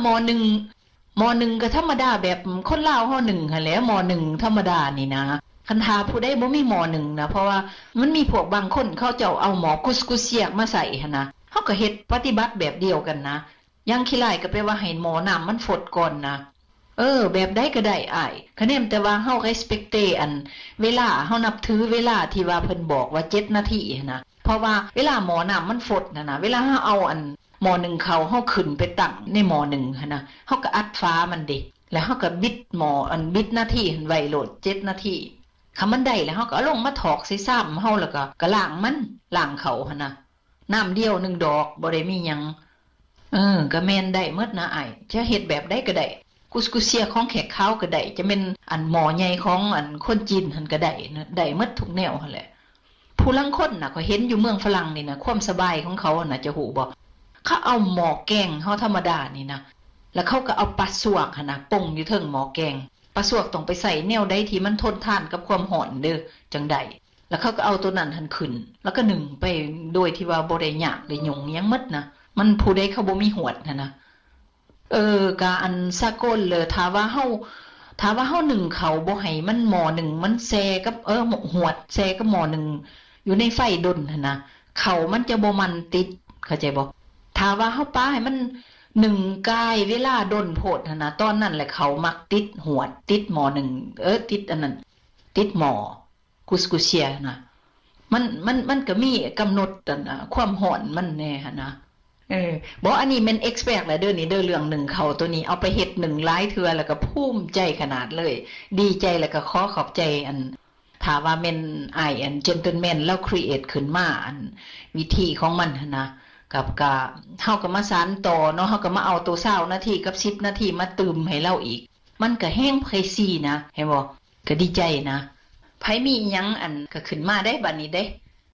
ม.1ก็ธรรมดาแบบคนลาวเฮา1หั่นแหละม.1ธรรมดานี่นะคันหาผู้ใดบ่มีม.1นะเพราะว่ามันมีพวกบางคนเขาเจ้าเอาหมอกุสกุเสียกมาใส่หั่นนะเฮาก็เฮ็ดปฏิบัติแบบเดียวกันนะอย่างขี้ลายก็แปลว่าให้หมอน้ำมันฝดก่อนนะแบบใดก็ได้อ้ายคะแนนแต่ว่าเฮา respect อันเวลาเฮานับถือเวลาที่ว่าเพิ่นบอกว่า7นาทีนะเพราะว่าเวลาหมอน้ำมันฝดนะเวลาเฮาเอาอันหมอ1เข้าเฮาขึ้นไปตั้งในหมอ1หั่นนะเฮาก็อัดฟ้ามันเด้แล้วเฮาก็บิดหมออันบิดนาทีหั่นไว้โหลด7นาทีคันมันได้แล้วเฮาก็เอาลงมาถอกใส่ซ้ำเฮาแล้วก็ล้างมันล้างเขาหั่นนะน้ำเดียว1ดอกบ่ได้มีหยังก็แม่นได้หมดนะอ้ายจะเฮ็ดแบบใดก็ได้กุสกุเซียของแขกขาวก็ได้จะเป็นอันหมอใหญ่ของอันคนจีนหั่นก็ได้นะได้หมดทุกแนวหั่นแหละผู้ลางคนน่ะก็เห็นอยู่เมืองฝรั่งนี่นะความสบายของเขาน่ะจะฮู้บ่เขาเอาหม้อแกงเฮาธรรมดานี่นะแล้วเขาก็เอาปลาสวกหั่นน่ะป่งอยู่เทิงหม้อแกงปลาสวกต้องไปใส่แนวใดที่มันทนทานกับความร้อนเด้อจังได๋แล้วเขาก็เอาตัวนั้นหั่นขึ้นแล้วก็นึ่งไปโดยที่ว่าบ่ได้ยากได้ยุ่งหยังหมดนะมันผู้ใดเขาบ่มีหวดนะกะอันสากลเลยถ้าว่าเฮานึ่งเขาบ่ให้มันหม้อนึงมันแซกับหวดแซกับหม้อนึงอยู่ในไฟดนหั่นนะเขามันจะบ่มันติดเข้าใจบ่ถ้าว่าเฮาปาให้มัน1กายเวลาดนโพดหั่นนะตอนนั้นแหละเขามักติดหวดติดหม้อนึงติดอันนั้นติดหม้อกุสกุเซียนะมันก็มีกำหนดความร้อนมันแน่หั่นนะบ่อันนี้มัน expert แล้วเด้อนี่เด้อเรื่องหนึ่งเขาตัวนี้เอาไปเฮ็ด1หลายเทื่อแล้วก็ภูมิใจขนาดเลยดีใจแล้วก็ขอขอบใจอันถ้าว่าแม่นอ้ายอัน gentleman แล้ว create ขึ้นมาอันวิธีของมันหั่นนะกับเฮาก็มาสานต่อเนาะเฮาก็มาเอาตัว20นาทีกับ10นาทีมาตืมให้เราอีกมันก็แฮง crazy นะเห็นบ่ก็ดีใจนะไผมีหยังอันก็ขึ้นมาได้บัดนี้เด้